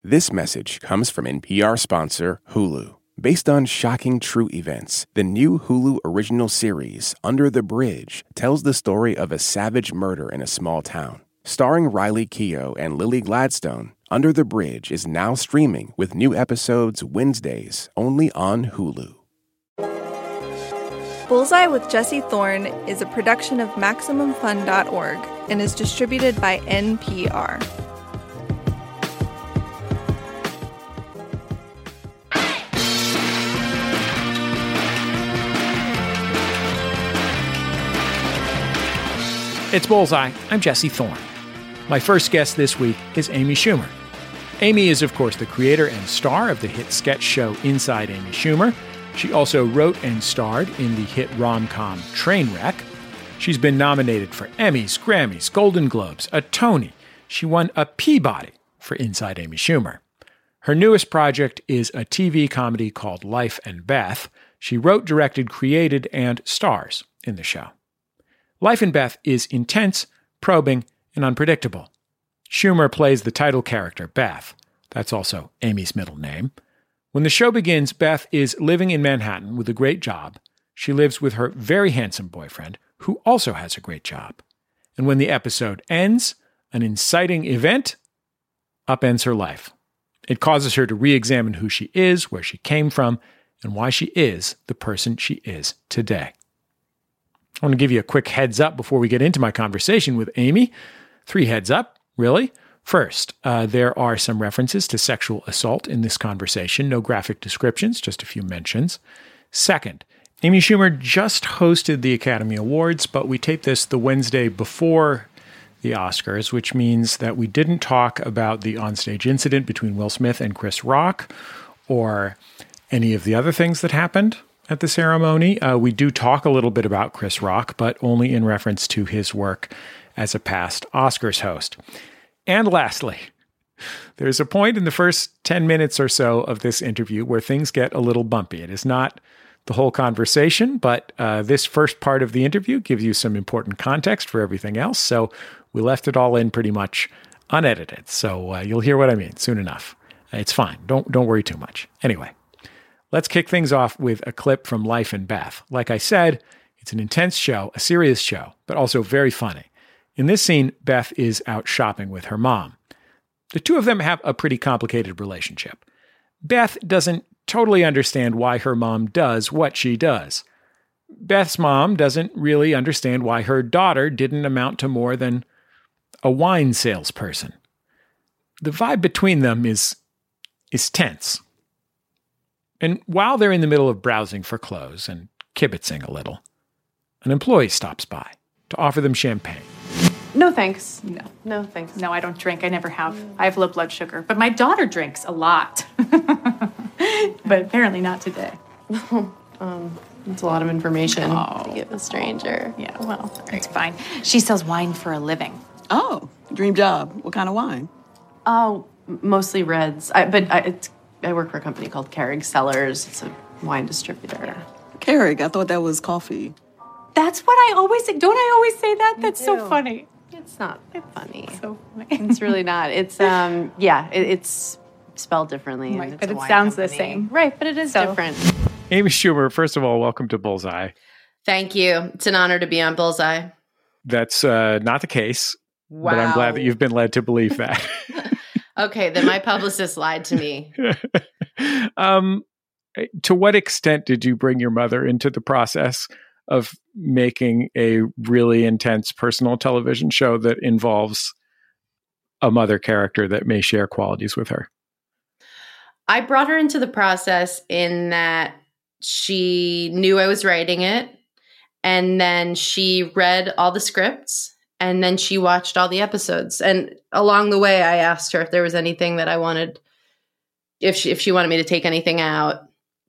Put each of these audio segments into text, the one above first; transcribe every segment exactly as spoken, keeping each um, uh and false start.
This message comes from N P R sponsor Hulu. Based on shocking true events, the new Hulu original series, Under the Bridge, tells the story of a savage murder in a small town. Starring Riley Keough and Lily Gladstone, Under the Bridge is now streaming with new episodes Wednesdays only on Hulu. Bullseye with Jesse Thorne is a production of Maximum Fun dot org and is distributed by N P R. It's Bullseye. I'm Jesse Thorne. My first guest this week is Amy Schumer. Amy is, of course, the creator and star of the hit sketch show Inside Amy Schumer. She also wrote and starred in the hit rom-com Trainwreck. She's been nominated for Emmys, Grammys, Golden Globes, a Tony. She won a Peabody for Inside Amy Schumer. Her newest project is a T V comedy called Life and Beth. She wrote, directed, created, and stars in the show. Life and Beth is intense, probing, and unpredictable. Schumer plays the title character, Beth. That's also Amy's middle name. When the show begins, Beth is living in Manhattan with a great job. She lives with her very handsome boyfriend, who also has a great job. And when the episode ends, an inciting event upends her life. It causes her to re-examine who she is, where she came from, and why she is the person she is today. I want to give you a quick heads up before we get into my conversation with Amy. Three heads up, really. First, uh, there are some references to sexual assault in this conversation. No graphic descriptions, just a few mentions. Second, Amy Schumer just hosted the Academy Awards, but we taped this the Wednesday before the Oscars, which means that we didn't talk about the onstage incident between Will Smith and Chris Rock or any of the other things that happened at the ceremony. Uh, we do talk a little bit about Chris Rock, but only in reference to his work as a past Oscars host. And lastly, there's a point in the first ten minutes or so of this interview where things get a little bumpy. It is not the whole conversation, but uh, this first part of the interview gives you some important context for everything else. So we left it all in pretty much unedited. So uh, you'll hear what I mean soon enough. It's fine. Don't don't worry too much. Anyway. Let's kick things off with a clip from Life and Beth. Like I said, it's an intense show, a serious show, but also very funny. In this scene, Beth is out shopping with her mom. The two of them have a pretty complicated relationship. Beth doesn't totally understand why her mom does what she does. Beth's mom doesn't really understand why her daughter didn't amount to more than a wine salesperson. The vibe between them is, is tense. And while they're in the middle of browsing for clothes and kibitzing a little, an employee stops by to offer them champagne. No, thanks. No. No, thanks. No, I don't drink. I never have. I have low blood sugar. But my daughter drinks a lot. But apparently not today. um, it's a lot of information Oh. to give a stranger. Yeah, well, it's fine. She sells wine for a living. Oh, dream job. What kind of wine? Oh, m- mostly reds. I, but I, it's, I work for a company called Keurig Cellars. It's a wine distributor. Keurig, I thought that was coffee. That's what I always say. Don't I always say that? That's so do. funny. It's not funny. So funny. It's really not. It's, um, yeah, it, it's spelled differently. and Right, it's but a it wine sounds the company. same. Right, but it is So- different. Amy Schumer, first of all, welcome to Bullseye. Thank you. It's an honor to be on Bullseye. That's uh, not the case, Wow. but I'm glad that you've been led to believe that. Okay, then my publicist lied to me. um, to what extent did you bring your mother into the process of making a really intense personal television show that involves a mother character that may share qualities with her? I brought her into the process in that she knew I was writing it, and then she read all the scripts, and then she watched all the episodes. And along the way, I asked her if there was anything that I wanted, if she, if she wanted me to take anything out.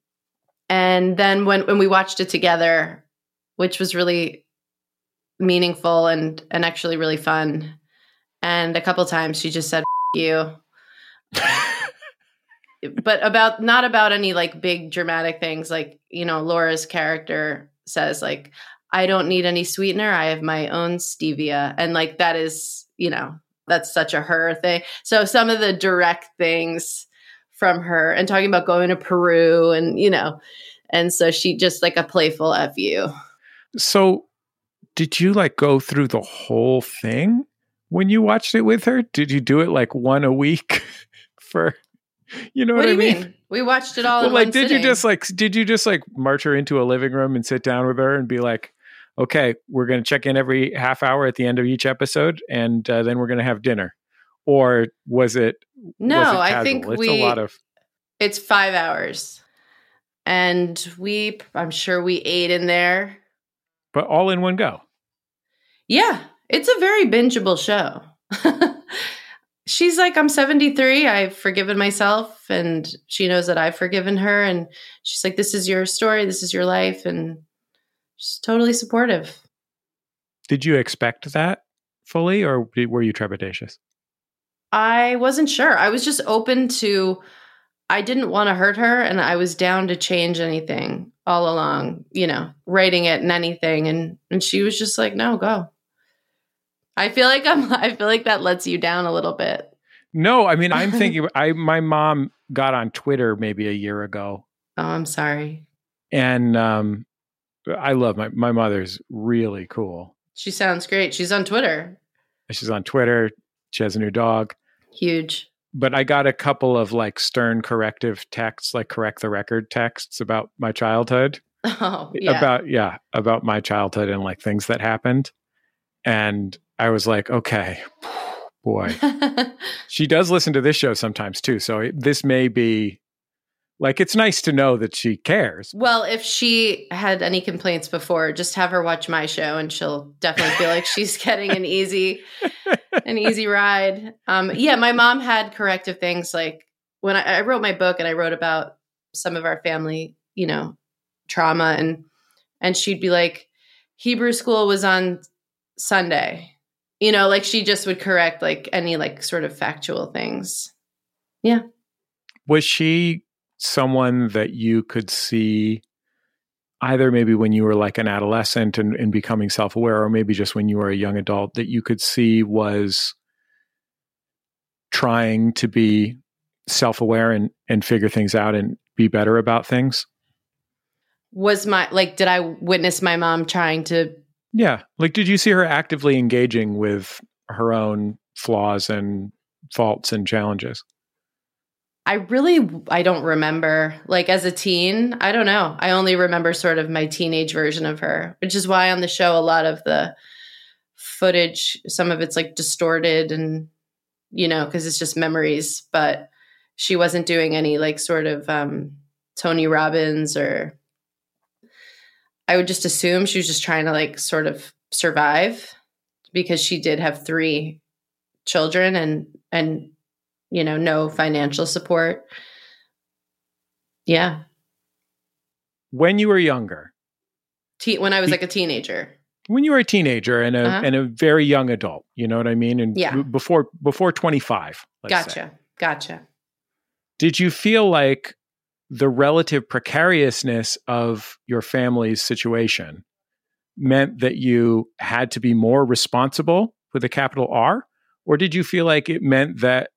And then when, when we watched it together, which was really meaningful and, and actually really fun. And a couple times she just said, F- you. But about, not about any like big dramatic things. Like, you know, Laura's character says like, I don't need any sweetener. I have my own stevia. And like, that is, you know, that's such a her thing. So some of the direct things from her and talking about going to Peru and, you know, and so she just like a playful F you. So did you like go through the whole thing when you watched it with her? Did you do it like one a week for, you know what, what I do you mean? mean? We watched it all Well, in like, one did sitting. you just like, did you just like march her into a living room and sit down with her and be like, okay, we're going to check in every half hour at the end of each episode, and uh, then we're going to have dinner? Or was it? No, was it I casual? think it's we. a lot of. It's five hours, and we. I'm sure we ate in there. But all in one go. Yeah, it's a very bingeable show. She's like, I'm seventy-three. I've forgiven myself, and she knows that I've forgiven her. And she's like, this is your story. This is your life, and she's totally supportive. Did you expect that fully, or were you trepidatious? I wasn't sure. I was just open to, I didn't want to hurt her, and I was down to change anything all along, you know, writing it and anything. And, and she was just like, no, go. I feel like I'm, I feel like that lets you down a little bit. No, I mean, I'm thinking, I, my mom got on Twitter maybe a year ago. Oh, I'm sorry. And, um, I love my, my mother's really cool. She sounds great. She's on Twitter. She's on Twitter. She has a new dog. Huge. But I got a couple of like stern corrective texts, like correct the record texts about my childhood. Oh, yeah. About, yeah, about my childhood and like things that happened. And I was like, okay, boy. She does listen to this show sometimes too. So it, this may be like, it's nice to know that she cares. Well, if she had any complaints before, just have her watch my show and she'll definitely feel like she's getting an easy, an easy ride. Um, yeah, my mom had corrective things. Like when I, I wrote my book and I wrote about some of our family, you know, trauma, and, and she'd be like, Hebrew school was on Sunday, you know, like she just would correct like any like sort of factual things. Yeah. Was she someone that you could see either maybe when you were like an adolescent and, and becoming self-aware, or maybe just when you were a young adult, that you could see was trying to be self-aware and, and figure things out and be better about things? Was my, like, did I witness my mom trying to? Yeah. Like, did you see her actively engaging with her own flaws and faults and challenges? I really, I don't remember. Like as a teen, I don't know. I only remember sort of my teenage version of her, which is why on the show, a lot of the footage, some of it's like distorted and, you know, because it's just memories, but she wasn't doing any like sort of um, Tony Robbins, or I would just assume she was just trying to like sort of survive, because she did have three children and, and, you know, no financial support. Yeah. When you were younger. Te- when I was like a teenager. When you were a teenager and a Uh-huh. and a very young adult, you know what I mean? And Yeah. b- before before twenty-five. Let's Gotcha. say. Gotcha. Did you feel like the relative precariousness of your family's situation meant that you had to be more responsible with a capital R? Or did you feel like it meant that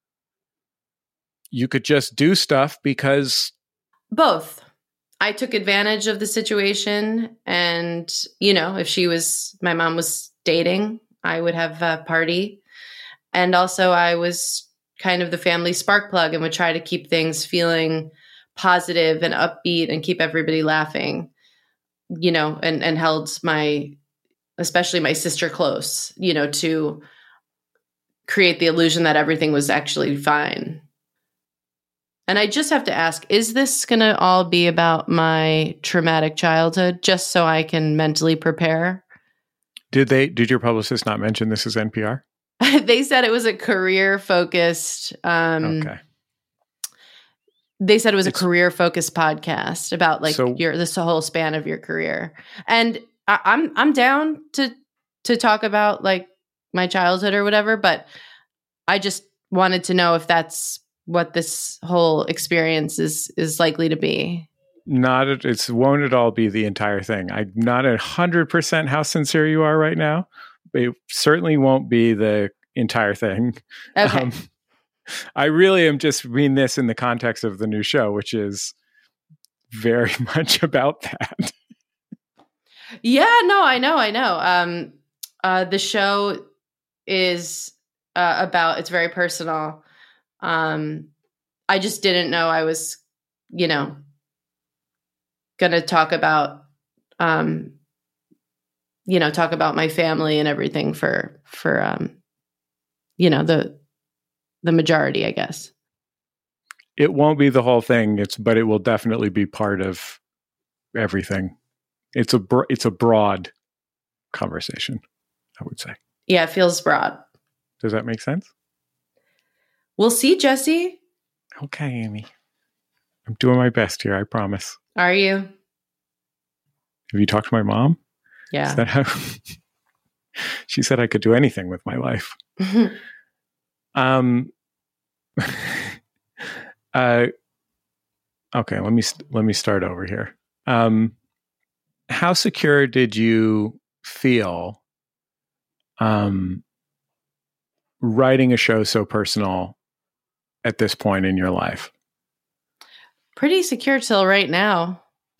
you could just do stuff because... Both. I took advantage of the situation, and, you know, if she was, my mom was dating, I would have a party. And also I was kind of the family spark plug and would try to keep things feeling positive and upbeat and keep everybody laughing, you know, and, and held my, especially my sister close, you know, to create the illusion that everything was actually fine. And I just have to ask, is this going to all be about my traumatic childhood, just so I can mentally prepare? Did they? Did your publicist not mention this is N P R? They said it was a career-focused... Um, Okay. They said it was It's- a career-focused podcast about like So- your this whole span of your career. And I, I'm I'm down to to talk about like my childhood or whatever, but I just wanted to know if that's what this whole experience is is likely to be. Not, it's won't it all be the entire thing. I'm not a hundred percent how sincere you are right now. It certainly won't be the entire thing. Okay. Um, I really am just reading this in the context of the new show, which is very much about that. Yeah, no, I know, I know. Um, uh, the show is uh, about, it's very personal. Um, I just didn't know I was, you know, going to talk about, um, you know, talk about my family and everything for, for, um, you know, the, the majority, I guess. It won't be the whole thing. It's, but it will definitely be part of everything. It's a, bro- it's a broad conversation, I would say. Yeah, it feels broad. Does that make sense? We'll see, Jesse. Okay, Amy. I'm doing my best here, I promise. Are you? Have you talked to my mom? Yeah. Is that how she said I could do anything with my life? um. uh. Okay. Let me let me start over here. Um. How secure did you feel? Um. Writing a show so personal at this point in your life? Pretty secure till right now.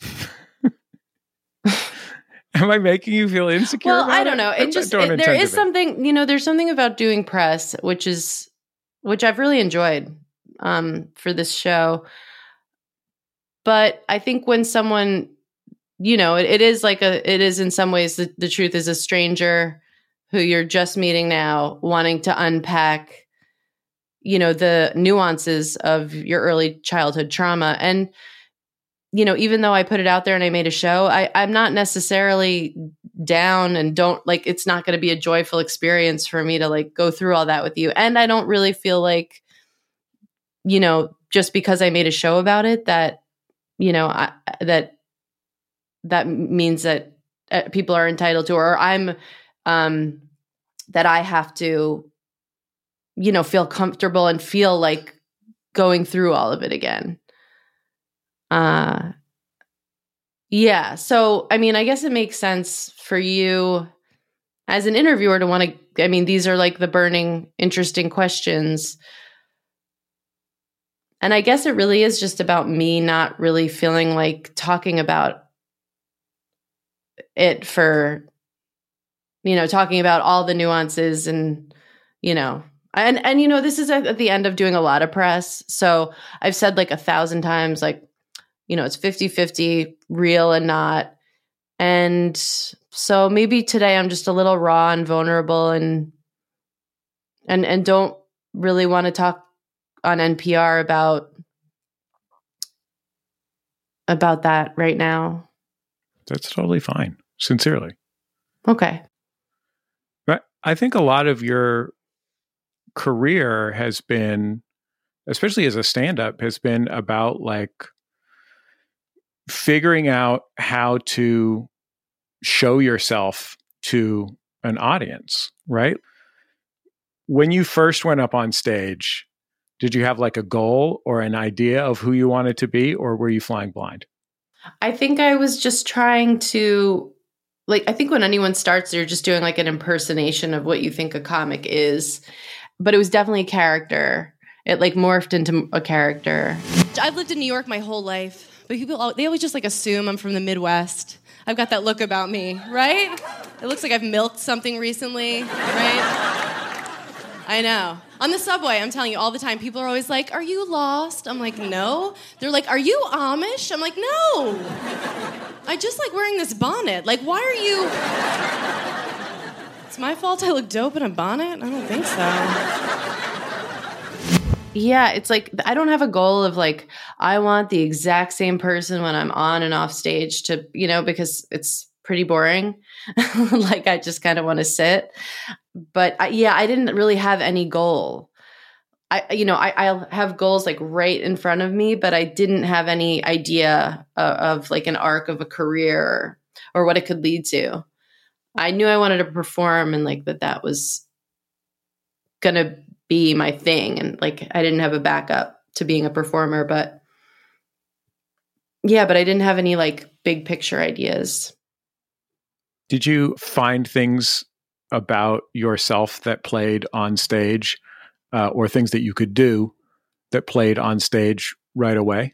Am I making you feel insecure? Well, about I don't it? know. It just don't it, there intend is to be. something, you know, there's something about doing press, which is which I've really enjoyed um, for this show. But I think when someone, you know, it, it is like a, it is in some ways the, the truth is a stranger who you're just meeting now, wanting to unpack, you know, the nuances of your early childhood trauma. And, you know, even though I put it out there and I made a show, I, I'm not necessarily down and don't like, it's not going to be a joyful experience for me to like go through all that with you. And I don't really feel like, you know, just because I made a show about it, that, you know, I, that, that means that uh, people are entitled to, or I'm, um, that I have to, you know, feel comfortable and feel like going through all of it again. Uh, yeah. So, I mean, I guess it makes sense for you as an interviewer to want to, I mean, these are like the burning, interesting questions. And I guess it really is just about me not really feeling like talking about it for, you know, talking about all the nuances and, you know, and, and, you know, this is at, at the end of doing a lot of press. So I've said like a thousand times, like, you know, it's fifty-fifty real and not. And so maybe today I'm just a little raw and vulnerable and, and, and don't really want to talk on N P R about, about that right now. That's totally fine. Sincerely. Okay. But I think a lot of your career has been, especially as a stand-up, has been about like figuring out how to show yourself to an audience, right? When you first went up on stage, did you have like a goal or an idea of who you wanted to be, or were you flying blind? I think I was just trying to, like, I think when anyone starts, you're just doing like an impersonation of what you think a comic is. But it was definitely a character. It like morphed into a character. I've lived in New York my whole life, but people, they always just like assume I'm from the Midwest. I've got that look about me, right? It looks like I've milked something recently, right? I know. On the subway, I'm telling you all the time, people are always like, are you lost? I'm like, no. They're like, are you Amish? I'm like, no. I just like wearing this bonnet. Like, why are you... It's my fault I look dope in a bonnet? I don't think so. Yeah, it's like, I don't have a goal of like, I want the exact same person when I'm on and off stage to, you know, because it's pretty boring. Like, I just kind of want to sit. But I, yeah, I didn't really have any goal. I, you know, I, I'll have goals like right in front of me, but I didn't have any idea of, of like an arc of a career or, or what it could lead to. I knew I wanted to perform and like that that was going to be my thing. And like, I didn't have a backup to being a performer, but yeah, but I didn't have any like big picture ideas. Did you find things about yourself that played on stage, uh, or things that you could do that played on stage right away?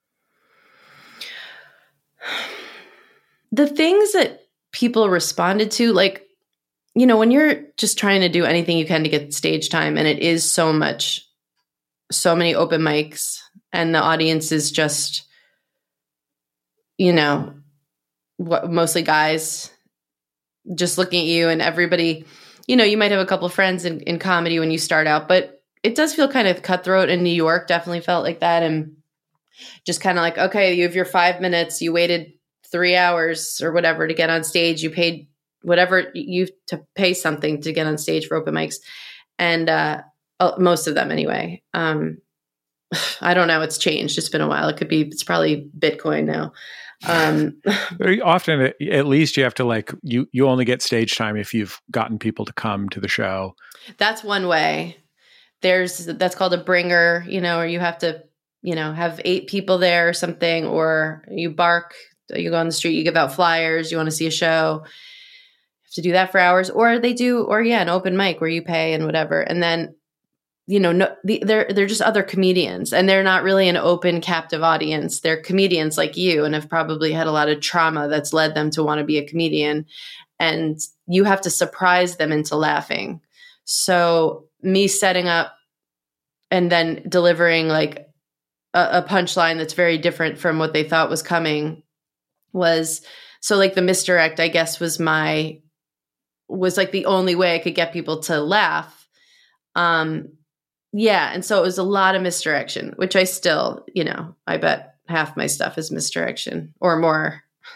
The things that people responded to, like, you know, when you're just trying to do anything you can to get stage time, and it is so much, so many open mics, and the audience is just, you know, what, mostly guys just looking at you, and everybody, you know, you might have a couple of friends in, in comedy when you start out, but it does feel kind of cutthroat in New York. Definitely felt like that. And just kind of like, okay, you have your five minutes, you waited three hours or whatever to get on stage. You paid whatever you to pay something to get on stage for open mics. And uh, most of them anyway. Um, I don't know. It's changed. It's been a while. It could be, it's probably Bitcoin now. Um, Very often, at least you have to like, you, you only get stage time if you've gotten people to come to the show. That's one way. There's, that's called a bringer, you know, or you have to, you know, have eight people there or something, or you bark, you go on the street, you give out flyers, you want to see a show, you have to do that for hours, or they do, or yeah, an open mic where you pay and whatever. And then, you know, no, the, they're, they're just other comedians, and they're not really an open captive audience. They're comedians like you, and have probably had a lot of trauma that's led them to want to be a comedian. And you have to surprise them into laughing. So me setting up and then delivering like a, a punchline that's very different from what they thought was coming was, so like the misdirect, I guess, was my, was like the only way I could get people to laugh. Um, yeah. And so it was a lot of misdirection, which I still, you know, I bet half my stuff is misdirection or more.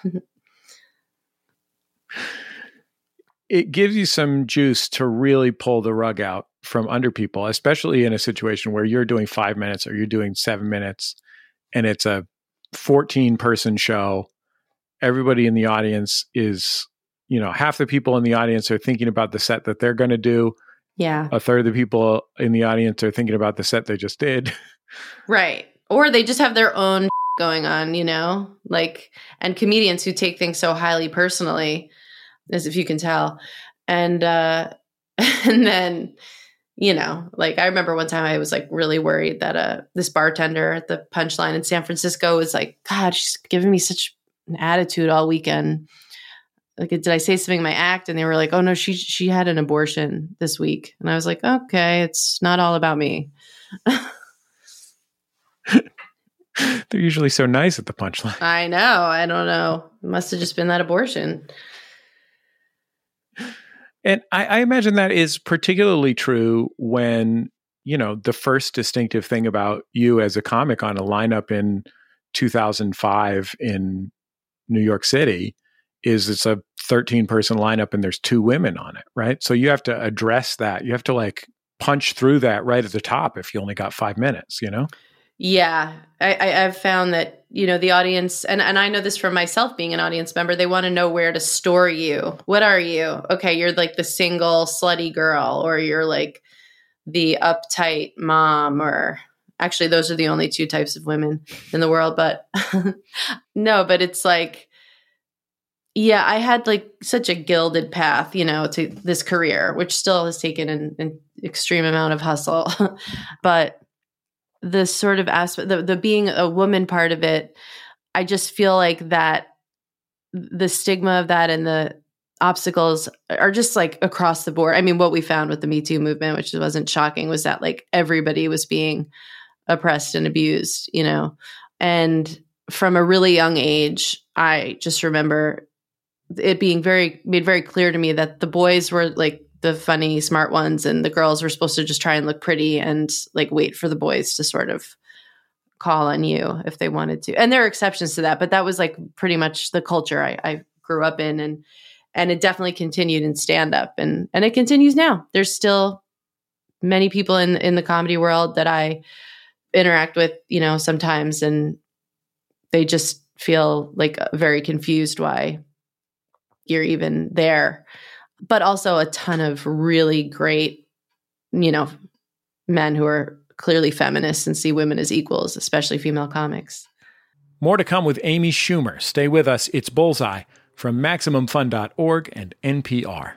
It gives you some juice to really pull the rug out from under people, especially in a situation where you're doing five minutes or you're doing seven minutes and it's a fourteen person show. Everybody in the audience is, you know, half the people in the audience are thinking about the set that they're going to do. Yeah. A third of the people in the audience are thinking about the set they just did. Right. Or they just have their own going on, you know, like, and comedians who take things so highly personally, as if you can tell. And, uh, and then, you know, like I remember one time I was like really worried that, uh, this bartender at the Punchline in San Francisco was like, God, she's giving me such an attitude all weekend. Like, did I say something in my act? And they were like, oh no, she, she had an abortion this week. And I was like, okay, it's not all about me. They're usually so nice at the Punchline. I know. I don't know. It must have just been that abortion. And I, I imagine that is particularly true when, you know, the first distinctive thing about you as a comic on a lineup in two thousand five in New York City is it's a thirteen person lineup and there's two women on it, right? So you have to address that. You have to like punch through that right at the top if you only got five minutes, you know? Yeah. I, I, I've found that, you know, the audience, and, and I know this from myself being an audience member, they want to know where to store you. What are you? Okay, you're like the single slutty girl, or you're like the uptight mom, or actually those are the only two types of women in the world. But no, but it's like, yeah, I had like such a gilded path, you know, to this career, which still has taken an, an extreme amount of hustle. But the sort of aspect, the, the being a woman part of it, I just feel like that the stigma of that and the obstacles are just like across the board. I mean, what we found with the Me Too movement, which wasn't shocking, was that like everybody was being oppressed and abused, you know, and from a really young age, I just remember it being very, made very clear to me that the boys were like the funny, smart ones, and the girls were supposed to just try and look pretty and like wait for the boys to sort of call on you if they wanted to. And there are exceptions to that, but that was like pretty much the culture I, I grew up in, and and it definitely continued in stand up, and and it continues now. There's still many people in in the comedy world that I interact with, you know, sometimes, and they just feel like very confused why you're even there. But also a ton of really great, you know, men who are clearly feminists and see women as equals, especially female comics. More to come with Amy Schumer. Stay with us. It's Bullseye from Maximum Fun dot org and N P R.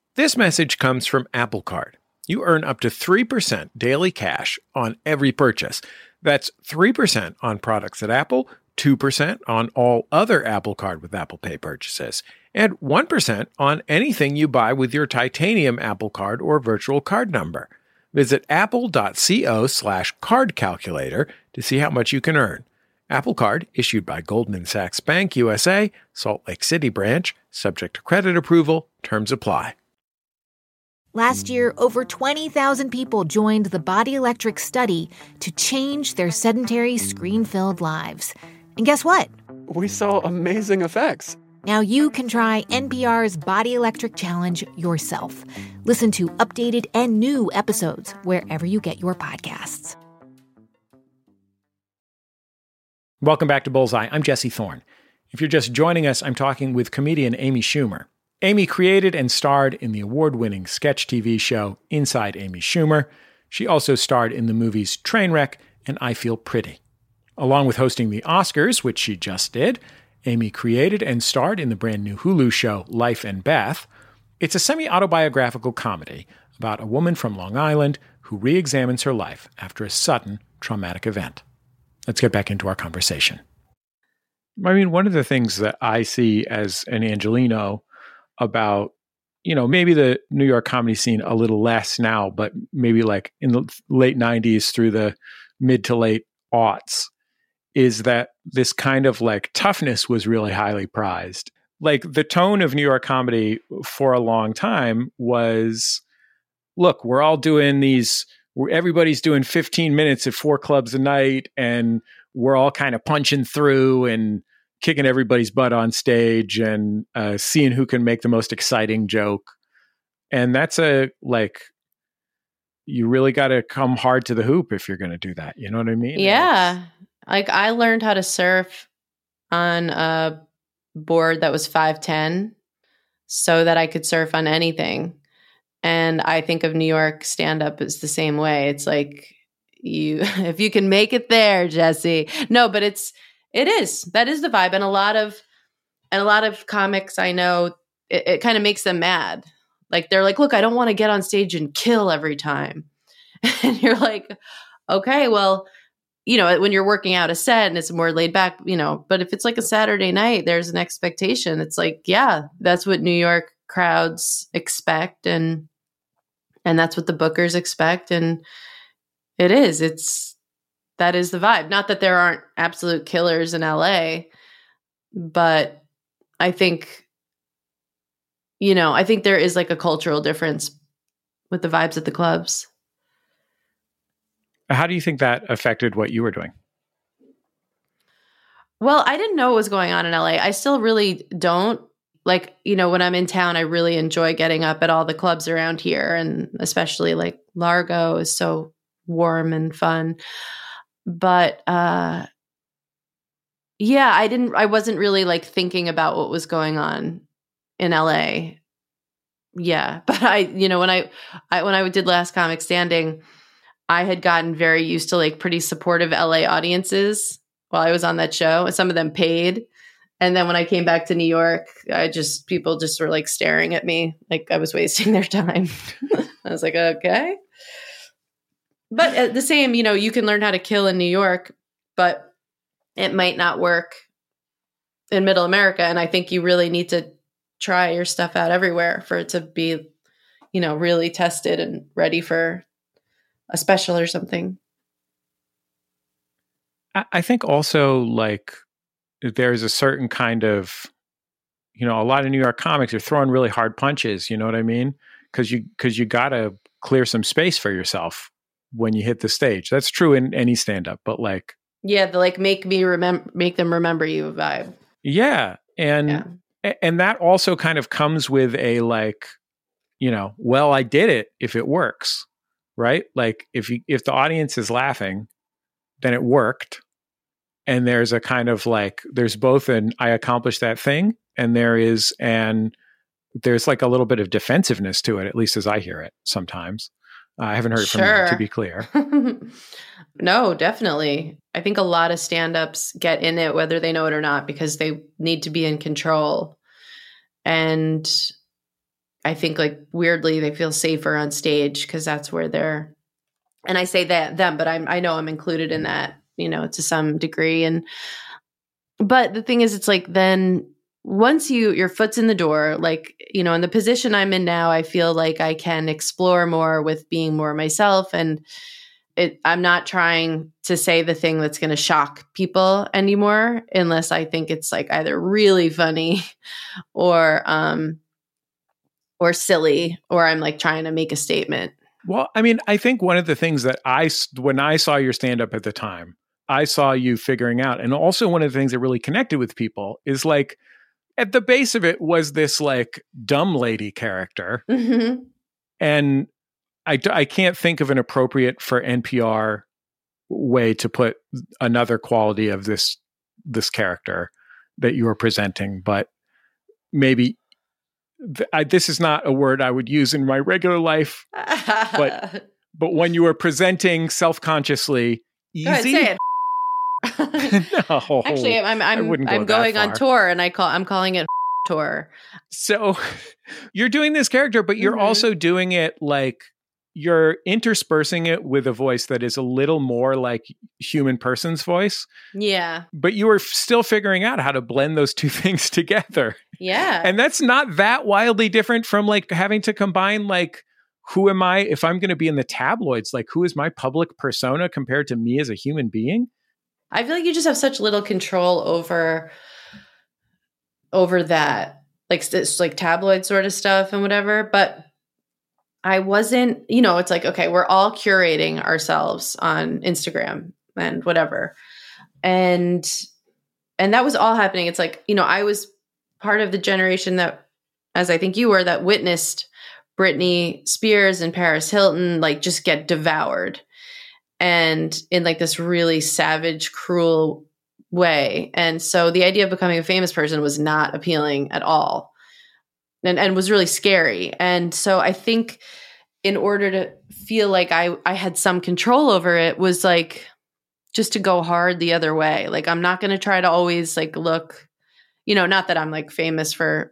This message comes from Apple Card. You earn up to three percent daily cash on every purchase. That's three percent on products at Apple, two percent on all other Apple Card with Apple Pay purchases, and one percent on anything you buy with your titanium Apple Card or virtual card number. Visit apple.co slash card calculator to see how much you can earn. Apple Card, issued by Goldman Sachs Bank U S A, Salt Lake City branch, subject to credit approval. Terms apply. Last year, over twenty thousand people joined the Body Electric study to change their sedentary, screen-filled lives. And guess what? We saw amazing effects. Now you can try N P R's Body Electric Challenge yourself. Listen to updated and new episodes wherever you get your podcasts. Welcome back to Bullseye. I'm Jesse Thorne. If you're just joining us, I'm talking with comedian Amy Schumer. Amy created and starred in the award-winning sketch T V show Inside Amy Schumer. She also starred in the movies Trainwreck and I Feel Pretty. Along with hosting the Oscars, which she just did, Amy created and starred in the brand new Hulu show Life and Beth. It's a semi-autobiographical comedy about a woman from Long Island who re-examines her life after a sudden traumatic event. Let's get back into our conversation. I mean, one of the things that I see as an Angelino about, you know, maybe the New York comedy scene a little less now, but maybe like in the late nineties through the mid to late aughts, is that this kind of like toughness was really highly prized. Like the tone of New York comedy for a long time was, look, we're all doing these, everybody's doing fifteen minutes at four clubs a night, and we're all kind of punching through and kicking everybody's butt on stage and uh, seeing who can make the most exciting joke. And that's a, like, you really got to come hard to the hoop if you're going to do that. You know what I mean? Yeah. Like I learned how to surf on a board that was five ten so that I could surf on anything. And I think of New York stand-up as the same way. It's like, you, if you can make it there, Jesse. No, but it's, It is. That is the vibe. And a lot of, and a lot of comics I know, it, it kind of makes them mad. Like they're like, look, I don't want to get on stage and kill every time. And you're like, okay, well, you know, when you're working out a set and it's more laid back, you know, but if it's like a Saturday night, there's an expectation. It's like, yeah, that's what New York crowds expect. And, and that's what the bookers expect. And it is, it's, that is the vibe. Not that there aren't absolute killers in L A, but I think, you know, I think there is like a cultural difference with the vibes at the clubs. How do you think that affected what you were doing? Well, I didn't know what was going on in L A. I still really don't. Like, you know, when I'm in town, I really enjoy getting up at all the clubs around here. And especially like Largo is so warm and fun. But uh, yeah, I didn't, I wasn't really like thinking about what was going on in L A. Yeah. But I, you know, when I, I when I did Last Comic Standing, I had gotten very used to like pretty supportive L A audiences while I was on that show. Some of them paid. And then when I came back to New York, I just, people just were like staring at me like I was wasting their time. I was like, okay. But at the same, you know, you can learn how to kill in New York, but it might not work in Middle America. And I think you really need to try your stuff out everywhere for it to be, you know, really tested and ready for a special or something. I think also like there's a certain kind of, you know, a lot of New York comics are throwing really hard punches. You know what I mean? Because you, because you got to clear some space for yourself when you hit the stage. That's true in any stand-up, but like, yeah, the like make me remember, make them remember you vibe. Yeah, and yeah. and that also kind of comes with a like, you know, well, I did it if it works, right? Like if you if the audience is laughing, then it worked, and there's a kind of like there's both an I accomplished that thing, and there is an there's like a little bit of defensiveness to it, at least as I hear it sometimes. Uh, I haven't heard it from sure. you, to be clear. No, definitely. I think a lot of stand-ups get in it, whether they know it or not, because they need to be in control. And I think like weirdly they feel safer on stage because that's where they're, and I say that them, but I'm, I know I'm included in that, you know, to some degree. And, but the thing is, it's like, then once you, your foot's in the door, like, you know, in the position I'm in now, I feel like I can explore more with being more myself. And it, I'm not trying to say the thing that's going to shock people anymore, unless I think it's like either really funny or, um, or silly, or I'm like trying to make a statement. Well, I mean, I think one of the things that I, when I saw your stand-up at the time, I saw you figuring out, and also one of the things that really connected with people is like, at the base of it was this like dumb lady character. Mm-hmm. And I, I can't think of an appropriate for N P R way to put another quality of this, this character that you are presenting, but maybe I, this is not a word I would use in my regular life, but but when you are presenting self-consciously, easy. Go ahead, say it. No, actually, I'm I'm go I'm going on tour, and I call I'm calling it tour. So you're doing this character, but you're mm-hmm. also doing it like you're interspersing it with a voice that is a little more like human person's voice. Yeah. But you are still figuring out how to blend those two things together. Yeah. And that's not that wildly different from like having to combine like, who am I if I'm going to be in the tabloids? Like, who is my public persona compared to me as a human being? I feel like you just have such little control over, over that, like, it's like tabloid sort of stuff and whatever. But I wasn't, you know, it's like, okay, we're all curating ourselves on Instagram and whatever. And, and that was all happening. It's like, you know, I was part of the generation that, as I think you were, that witnessed Britney Spears and Paris Hilton, like, just get devoured. And in like this really savage, cruel way. And so the idea of becoming a famous person was not appealing at all. And, and was really scary. And so I think in order to feel like I, I had some control over it was like just to go hard the other way. Like, I'm not going to try to always like look, you know, not that I'm like famous for,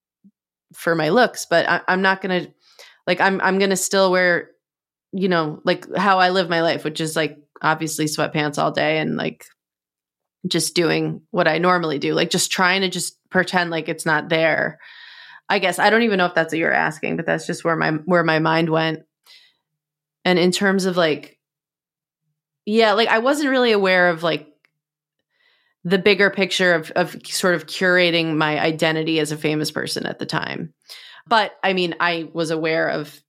for my looks, but I, I'm not going to like, I'm, I'm going to still wear, you know, like how I live my life, which is like obviously sweatpants all day and like just doing what I normally do. Like just trying to just pretend like it's not there. I guess I don't even know if that's what you're asking, but that's just where my where my mind went. And in terms of like, yeah, like I wasn't really aware of like the bigger picture of of sort of curating my identity as a famous person at the time. But I mean, I was aware of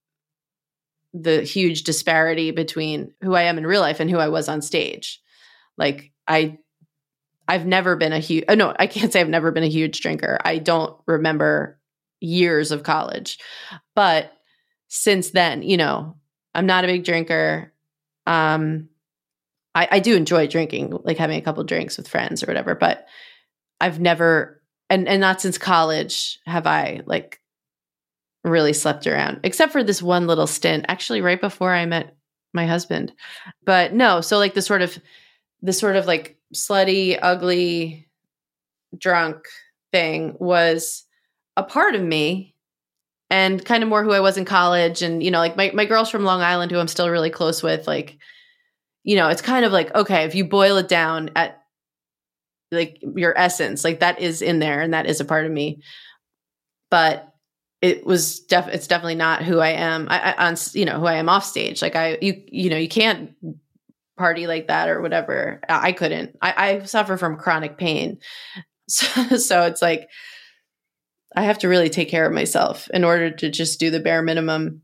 the huge disparity between who I am in real life and who I was on stage. Like I, I've never been a huge. Oh, no, I can't say I've never been a huge drinker. I don't remember years of college. But since then, you know, I'm not a big drinker. Um, I, I do enjoy drinking, like having a couple drinks with friends or whatever, but I've never, and, and not since college have I like really slept around, except for this one little stint, actually right before I met my husband. But no, so like the sort of, the sort of like slutty, ugly, drunk thing was a part of me and kind of more who I was in college. And, you know, like my, my girls from Long Island, who I'm still really close with, like, you know, it's kind of like, okay, if you boil it down at like your essence, like that is in there and that is a part of me. But it was def it's definitely not who I am I, I on, you know, who I am off stage. Like I, you, you know, you can't party like that or whatever. I, I couldn't, I, I suffer from chronic pain. So, so it's like, I have to really take care of myself in order to just do the bare minimum.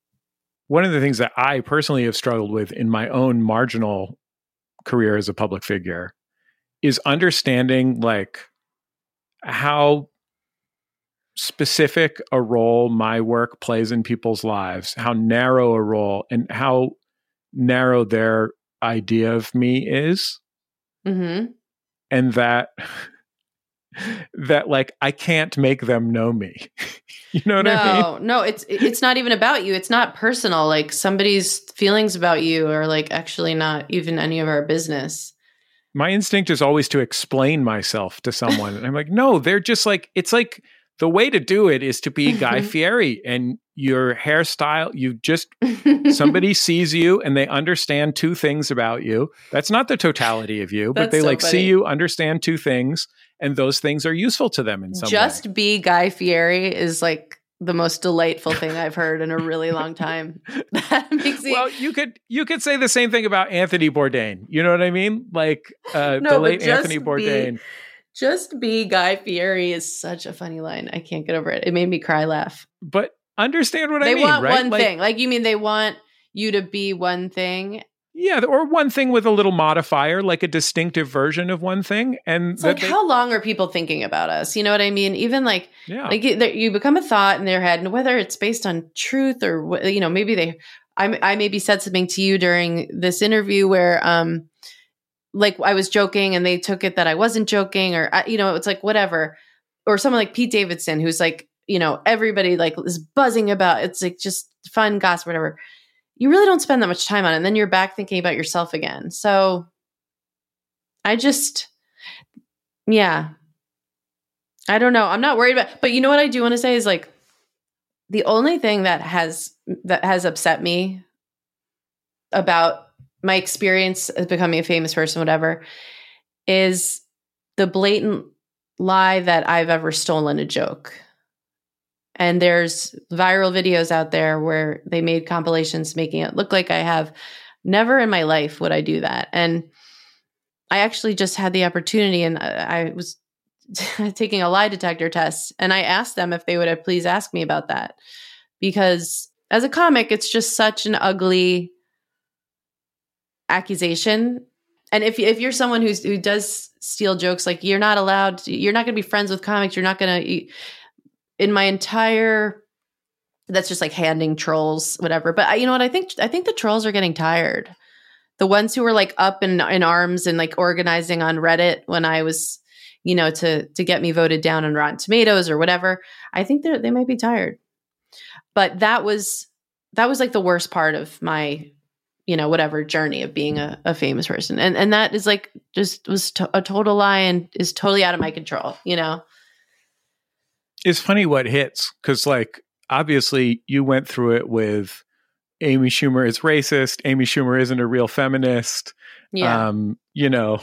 One of the things that I personally have struggled with in my own marginal career as a public figure is understanding like how specific a role my work plays in people's lives, how narrow a role and how narrow their idea of me is. Mm-hmm. And that that like I can't make them know me. You know what no, I mean? No, no, it's it's not even about you. It's not personal. Like somebody's feelings about you are like actually not even any of our business. My instinct is always to explain myself to someone. And I'm like, no, they're just like, it's like the way to do it is to be Guy Fieri, and your hairstyle, you just, somebody sees you and they understand two things about you. That's not the totality of you, but That's they so like funny. see you, understand two things, and those things are useful to them in some Just way. be Guy Fieri is like the most delightful thing I've heard in a really long time. That makes me Well, you could you could say the same thing about Anthony Bourdain. You know what I mean? Like uh, No, the but late just Anthony be- Bourdain. Just be Guy Fieri is such a funny line. I can't get over it. It made me cry laugh. But understand what They I mean, want right? one Like, thing. Like you mean they want you to be one thing. yeah, or one thing with a little modifier, like a distinctive version of one thing, and It's that like they- how long are people thinking about us? You know what I mean? Even like yeah. like you, that you become a thought in their head, and whether it's based on truth or wh- you know maybe they I I maybe said something to you during this interview where um like I was joking and they took it that I wasn't joking, or I- you know it's like whatever, or someone like Pete Davidson who's like you know everybody like is buzzing about it's like just fun gossip whatever. You really don't spend that much time on it, and then you're back thinking about yourself again. So I just yeah. I don't know. I'm not worried about, but you know what I do want to say is like the only thing that has that has upset me about my experience as becoming a famous person, whatever, is the blatant lie that I've ever stolen a joke. And there's viral videos out there where they made compilations making it look like I have. Never in my life would I do that. And I actually just had the opportunity, and I I was taking a lie detector test, and I asked them if they would have please ask me about that, because as a comic, it's just such an ugly accusation. And if if you're someone who's who does steal jokes, like you're not allowed to, you're not going to be friends with comics. You're not going to. In my entire, that's just like handing trolls, whatever. But I, you know what? I think I think the trolls are getting tired. The ones who were like up in in arms and like organizing on Reddit when I was, you know, to to get me voted down on Rotten Tomatoes or whatever. I think they they might be tired. But that was that was like the worst part of my, you know, whatever journey of being a, a famous person, and and that is like just was to- a total lie and is totally out of my control. You know. It's funny what hits, because like obviously you went through it with Amy Schumer is racist, Amy Schumer isn't a real feminist. Yeah. Um, you know.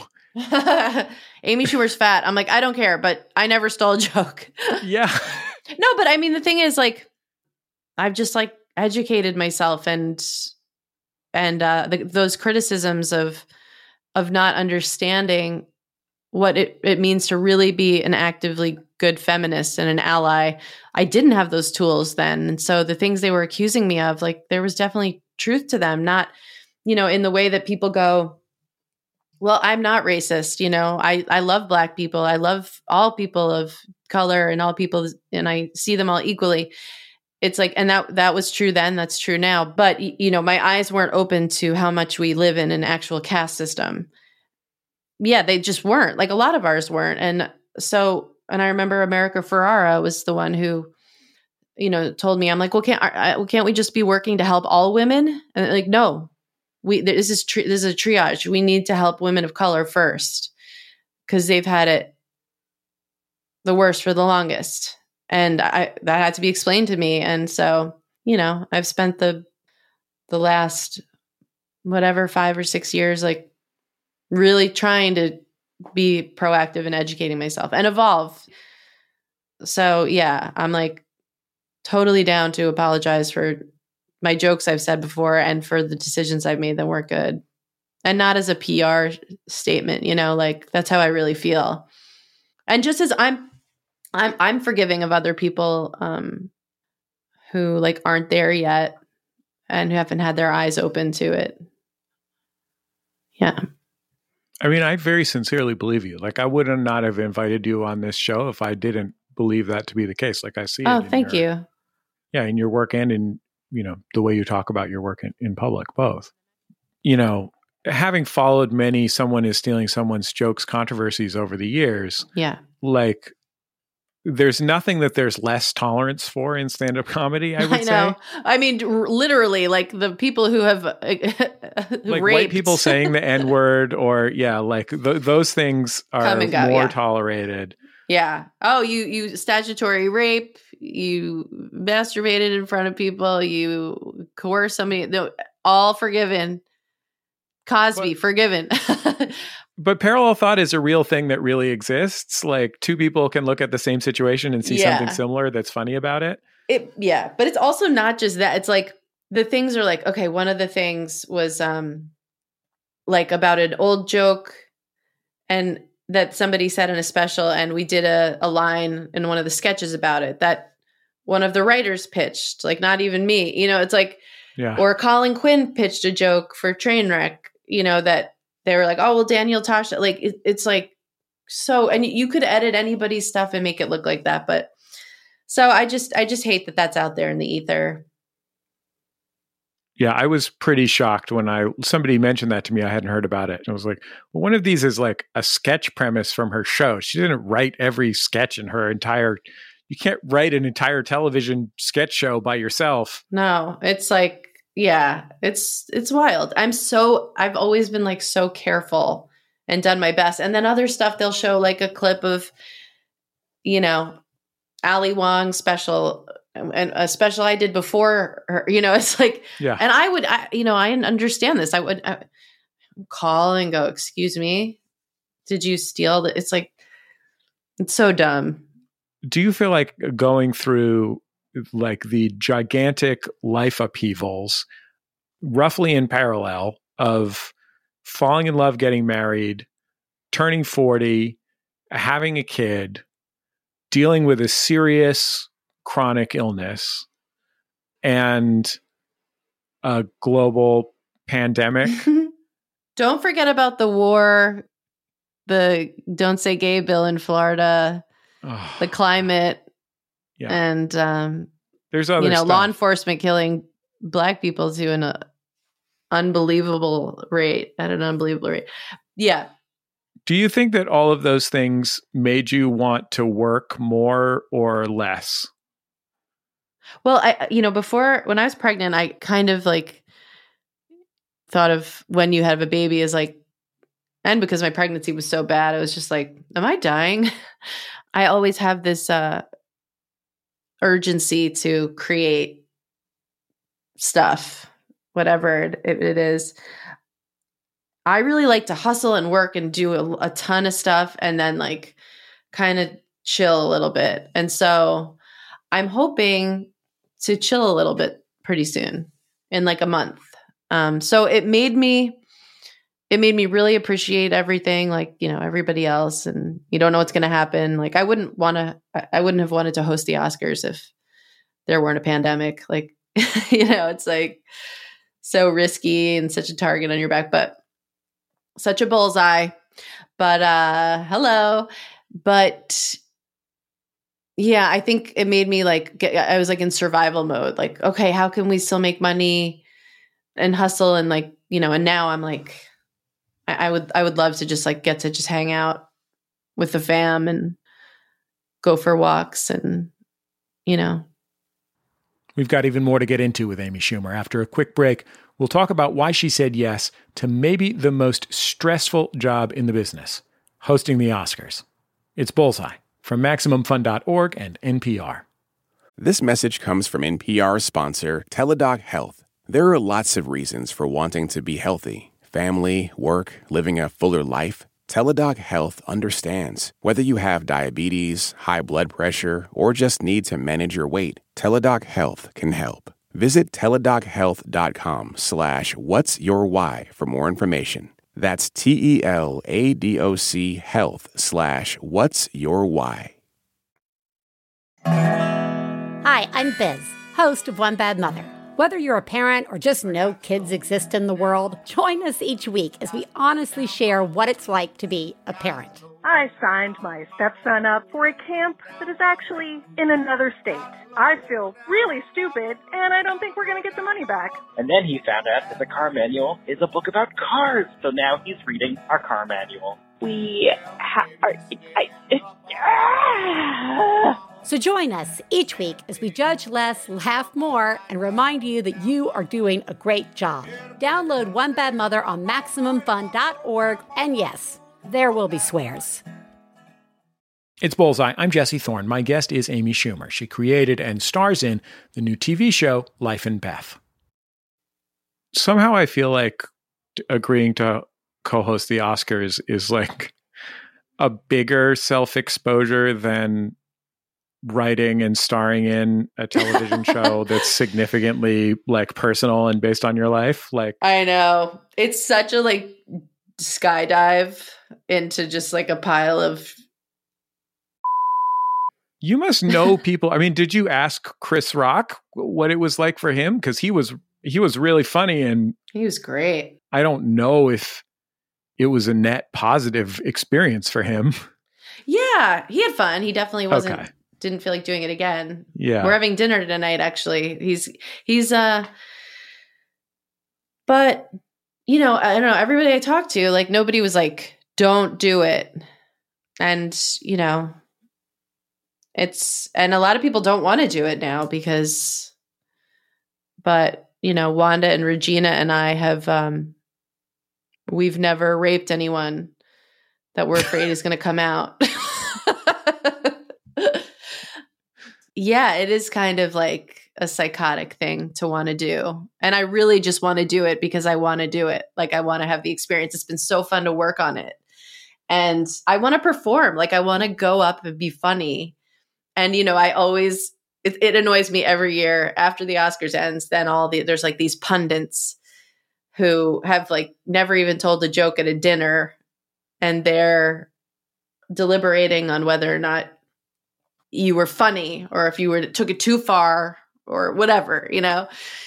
Amy Schumer's fat. I'm like, I don't care, but I never stole a joke. Yeah. No, but I mean the thing is like I've just like educated myself, and and uh the, those criticisms of of not understanding what it, it means to really be an actively good feminist and an ally. I didn't have those tools then. And so the things they were accusing me of, like there was definitely truth to them, not, you know, in the way that people go, well, I'm not racist. You know, I, I love Black people. I love all people of color and all people, and I see them all equally. It's like, and that, that was true then, that's true now. But, you know, my eyes weren't open to how much we live in an actual caste system. Yeah, they just weren't. Like a lot of ours weren't. And so, and I remember America Ferrara was the one who, you know, told me, I'm like, well, can't, I, can't we just be working to help all women? And they're like, no, we, this is, tri- this is a triage. We need to help women of color first, because they've had it the worst for the longest. And I, that had to be explained to me. And so, you know, I've spent the, the last, whatever, five or six years, like, really trying to be proactive and educating myself and evolve. So yeah, I'm like totally down to apologize for my jokes I've said before and for the decisions I've made that weren't good. And not as a P R statement, you know, like that's how I really feel. And just as I'm I'm I'm forgiving of other people um who like aren't there yet and who haven't had their eyes open to it. Yeah. I mean, I very sincerely believe you. Like, I would not have invited you on this show if I didn't believe that to be the case. Like, I see it. Oh, in thank your, you. Yeah, in your work and in, you know, the way you talk about your work in, in public, both. You know, having followed many someone is stealing someone's jokes controversies over the years. Yeah. Like, there's nothing that there's less tolerance for in stand-up comedy, I would I know. say. I mean, r- literally, like the people who have uh, Like raped. white people saying the N-word, or yeah, like th- those things are Come and go, more yeah. tolerated. Yeah. Oh, you you statutory rape, you masturbated in front of people, you coerced somebody. No, all forgiven. Cosby, but, forgiven. But parallel thought is a real thing that really exists. Like two people can look at the same situation and see yeah. something similar that's funny about it. It yeah, but it's also not just that. It's like the things are like, okay, one of the things was um like about an old joke and that somebody said in a special, and we did a, a line in one of the sketches about it that one of the writers pitched, like not even me. You know, it's like, yeah. Or Colin Quinn pitched a joke for Trainwreck, you know, that they were like, oh, well, Daniel Tosh, like, it, it's like, so, and you could edit anybody's stuff and make it look like that. But so I just, I just hate that that's out there in the ether. Yeah, I was pretty shocked when I somebody mentioned that to me. I hadn't heard about it. And I was like, well, one of these is like a sketch premise from her show. She didn't write every sketch in her entire, you can't write an entire television sketch show by yourself. No, it's like, yeah, it's it's wild. I'm so, I've always been like so careful and done my best. And then other stuff, they'll show like a clip of, you know, Ali Wong special, and a special I did before her, you know, it's like, yeah. And I would, I, you know, I understand this. I would I call and go, excuse me, did you steal the, it's like, it's so dumb. Do you feel like going through like the gigantic life upheavals roughly in parallel of falling in love, getting married, turning forty, having a kid, dealing with a serious chronic illness and a global pandemic? Don't forget about the war, the Don't Say Gay bill in Florida, oh. the climate, yeah. and um, there's other you know stuff. Law enforcement killing Black people to an uh, unbelievable rate at an unbelievable rate. Yeah. Do you think that all of those things made you want to work more or less? Well, I, you know, before when I was pregnant, I kind of like thought of when you have a baby as like, and because my pregnancy was so bad, I was just like, am I dying? I always have this uh, urgency to create stuff, whatever it, it is. I really like to hustle and work and do a, a ton of stuff and then like kind of chill a little bit. And so I'm hoping to chill a little bit pretty soon in like a month. Um, so it made me, it made me really appreciate everything, like, you know, everybody else, and you don't know what's going to happen. Like I wouldn't want to, I wouldn't have wanted to host the Oscars if there weren't a pandemic. Like, you know, it's like so risky and such a target on your back, but such a bullseye. But uh, hello. But yeah, I think it made me like, get, I was like in survival mode. Like, okay, how can we still make money and hustle? And like, you know, and now I'm like, I, I would, I would love to just like get to just hang out with the fam and go for walks and, you know. We've got even more to get into with Amy Schumer. After a quick break, we'll talk about why she said yes to maybe the most stressful job in the business, hosting the Oscars. It's Bullseye from Maximum Fun dot org and N P R. This message comes from N P R sponsor Teladoc Health. There are lots of reasons for wanting to be healthy. Family, work, living a fuller life. Teladoc Health understands. Whether you have diabetes, high blood pressure, or just need to manage your weight, Teladoc Health can help. Visit teladochealth.com slash what's your why for more information. That's T-E-L-A-D-O-C health slash what's your why. Hi, I'm Biz, host of One Bad Mother. Whether you're a parent or just know kids exist in the world, join us each week as we honestly share what it's like to be a parent. I signed my stepson up for a camp that is actually in another state. I feel really stupid, and I don't think we're going to get the money back. And then he found out that the car manual is a book about cars, so now he's reading our car manual. We have... I, I, So join us each week as we judge less, laugh more, and remind you that you are doing a great job. Download One Bad Mother on Maximum Fun dot org, and yes, there will be swears. It's Bullseye. I'm Jesse Thorne. My guest is Amy Schumer. She created and stars in the new T V show, Life and Beth. Somehow I feel like agreeing to co-host the Oscars is like a bigger self-exposure than writing and starring in a television show that's significantly like personal and based on your life. Like, I know. It's such a like skydive into just like a pile of. You must know people. I mean, did you ask Chris Rock what it was like for him? Because he was he was really funny, and he was great. I don't know if it was a net positive experience for him. Yeah, he had fun. He definitely wasn't. Okay. Didn't feel like doing it again. Yeah, we're having dinner tonight. Actually, he's he's uh. But you know, I don't know. Everybody I talked to, like nobody was like, "Don't do it," and you know. It's, and a lot of people don't want to do it now because, but, you know, Wanda and Regina and I have, um, we've never raped anyone that we're afraid is going to come out. Yeah, it is kind of like a psychotic thing to want to do. And I really just want to do it because I want to do it. Like, I want to have the experience. It's been so fun to work on it. And I want to perform. Like, I want to go up and be funny. And, you know, I always, it, it annoys me every year after the Oscars ends, then all the, there's like these pundits who have like never even told a joke at a dinner and they're deliberating on whether or not you were funny or if you were took it too far or whatever, you know?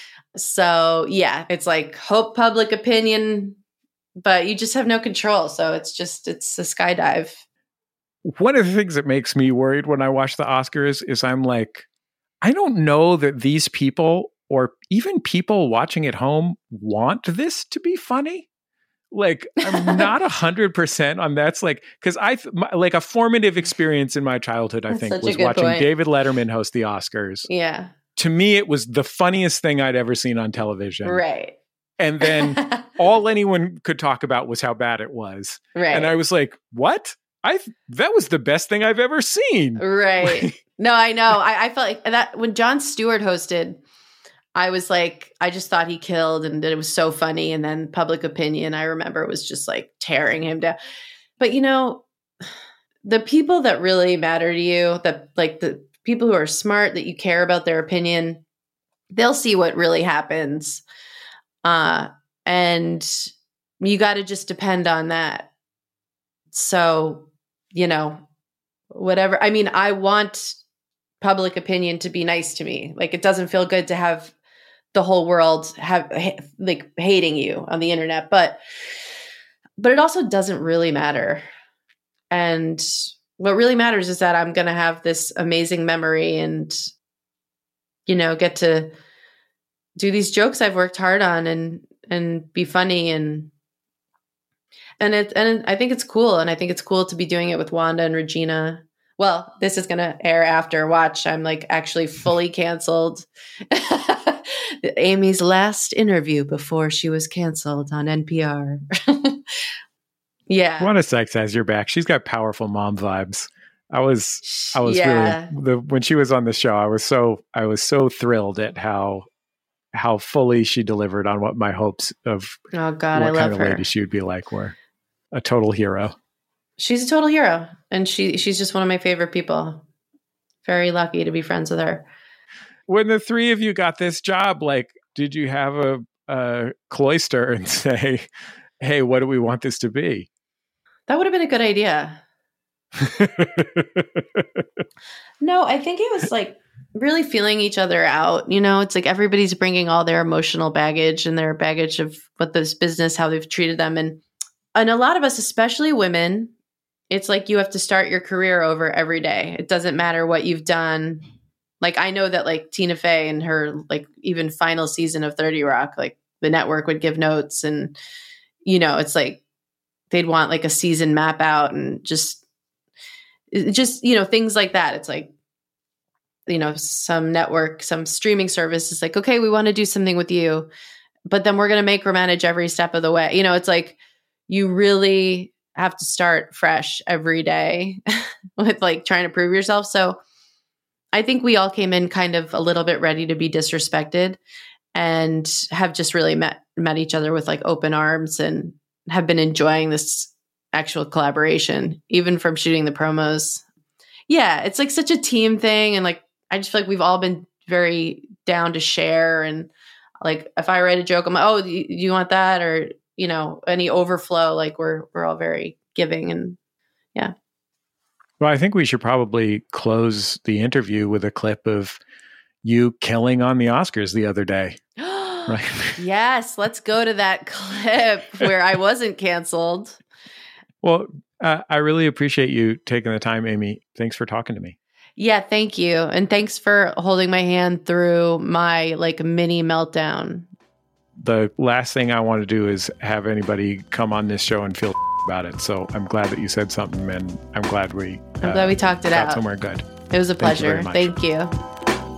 So yeah, it's like hope public opinion, but you just have no control. So it's just, it's a skydive. One of the things that makes me worried when I watch the Oscars is I'm like, I don't know that these people or even people watching at home want this to be funny. Like, I'm not a hundred percent on that's like, because I, my, like a formative experience in my childhood, I That's think, such a was good watching point. David Letterman host the Oscars. Yeah. To me, it was the funniest thing I'd ever seen on television. Right. And then all anyone could talk about was how bad it was. Right. And I was like, what? I that was the best thing I've ever seen. Right. No, I know. I, I felt like that when Jon Stewart hosted, I was like, I just thought he killed and that it was so funny. And then public opinion, I remember, was just like tearing him down. But, you know, the people that really matter to you, that like the people who are smart, that you care about their opinion, they'll see what really happens. Uh, and you got to just depend on that. So, you know, whatever. I mean, I want public opinion to be nice to me. Like, it doesn't feel good to have the whole world have like hating you on the internet, but, but it also doesn't really matter. And what really matters is that I'm going to have this amazing memory and, you know, get to do these jokes I've worked hard on and, and be funny. And, and it, and I think it's cool. And I think it's cool to be doing it with Wanda and Regina. Well, this is going to air after watch. I'm like actually fully canceled. Amy's last interview before she was canceled on N P R. Yeah. Wanda Sykes has your back. She's got powerful mom vibes. I was, I was Yeah. really, the, when she was on the show, I was so, I was so thrilled at how, how fully she delivered on what my hopes of Oh God, what I love kind of her. lady she would be like were. A total hero. She's a total hero. And she she's just one of my favorite people. Very lucky to be friends with her. When the three of you got this job, like, did you have a, a cloister and say, hey, what do we want this to be? That would have been a good idea. No, I think it was like really feeling each other out. You know, it's like everybody's bringing all their emotional baggage and their baggage of what this business, how they've treated them. And, and a lot of us, especially women, it's like you have to start your career over every day. It doesn't matter what you've done. Like, I know that like Tina Fey and her like even final season of thirty Rock, like the network would give notes and, you know, it's like they'd want like a season map out and just, just, you know, things like that. It's like, you know, some network, some streaming service is like, okay, we want to do something with you, but then we're going to micromanage every step of the way. You know, it's like, you really have to start fresh every day with like trying to prove yourself. So I think we all came in kind of a little bit ready to be disrespected and have just really met met each other with like open arms and have been enjoying this actual collaboration, even from shooting the promos. Yeah, it's like such a team thing. And like, I just feel like we've all been very down to share. And like, if I write a joke, I'm like, oh, do you, do you want that? Or, you know, any overflow, like we're, we're all very giving and yeah. Well, I think we should probably close the interview with a clip of you killing on the Oscars the other day. Right? Yes, let's go to that clip where I wasn't canceled. Well, uh, I really appreciate you taking the time, Amy. Thanks for talking to me. Yeah, thank you. And thanks for holding my hand through my like mini meltdown. The last thing I want to do is have anybody come on this show and feel about it. So I'm glad that you said something, and I'm glad we I'm uh, glad we talked it got out. somewhere good. It was a pleasure. Thank you. Thank you.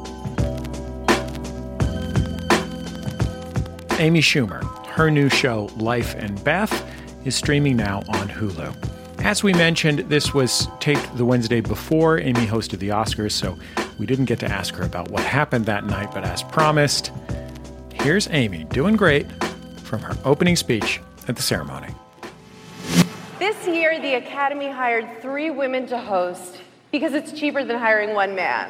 Amy Schumer, her new show, Life and Beth, is streaming now on Hulu. As we mentioned, this was taped the Wednesday before Amy hosted the Oscars, so we didn't get to ask her about what happened that night, but as promised, here's Amy doing great from her opening speech at the ceremony. This year, the Academy hired three women to host because it's cheaper than hiring one man.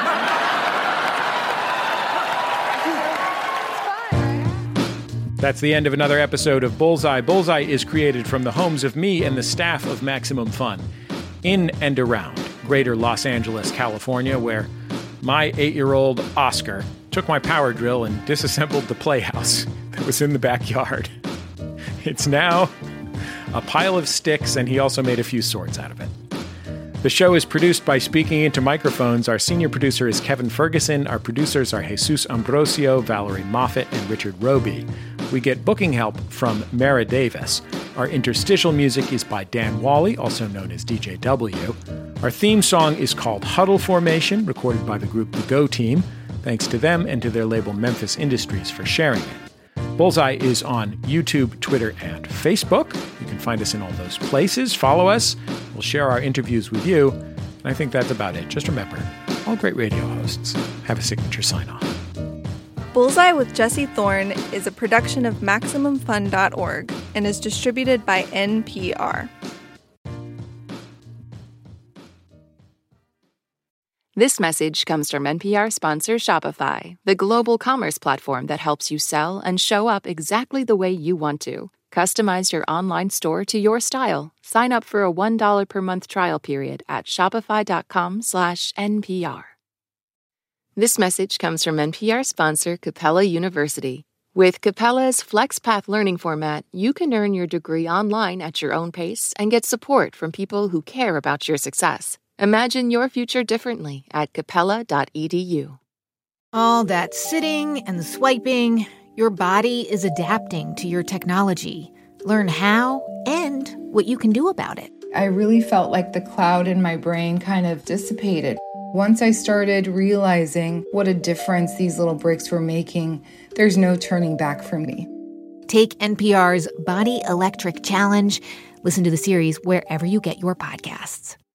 That's the end of another episode of Bullseye. Bullseye is created from the homes of me and the staff of Maximum Fun in and around greater Los Angeles, California, where my eight-year-old Oscar took my power drill and disassembled the playhouse that was in the backyard. It's now a pile of sticks, and he also made a few swords out of it. The show is produced by Speaking Into Microphones. Our senior producer is Kevin Ferguson. Our producers are Jesus Ambrosio, Valerie Moffat, and Richard Roby. We get booking help from Mara Davis. Our interstitial music is by Dan Wally, also known as D J W. Our theme song is called Huddle Formation, recorded by the group The Go Team. Thanks to them and to their label Memphis Industries for sharing it. Bullseye is on YouTube, Twitter, and Facebook. You can find us in all those places. Follow us. We'll share our interviews with you. And I think that's about it. Just remember, all great radio hosts have a signature sign-off. Bullseye with Jesse Thorne is a production of Maximum Fun dot org and is distributed by N P R. This message comes from N P R sponsor Shopify, the global commerce platform that helps you sell and show up exactly the way you want to. Customize your online store to your style. Sign up for a one dollar per month trial period at shopify.com slash NPR. This message comes from N P R sponsor Capella University. With Capella's FlexPath learning format, you can earn your degree online at your own pace and get support from people who care about your success. Imagine your future differently at capella dot e d u. All that sitting and swiping, your body is adapting to your technology. Learn how and what you can do about it. I really felt like the cloud in my brain kind of dissipated. Once I started realizing what a difference these little breaks were making, there's no turning back for me. Take N P R's Body Electric Challenge. Listen to the series wherever you get your podcasts.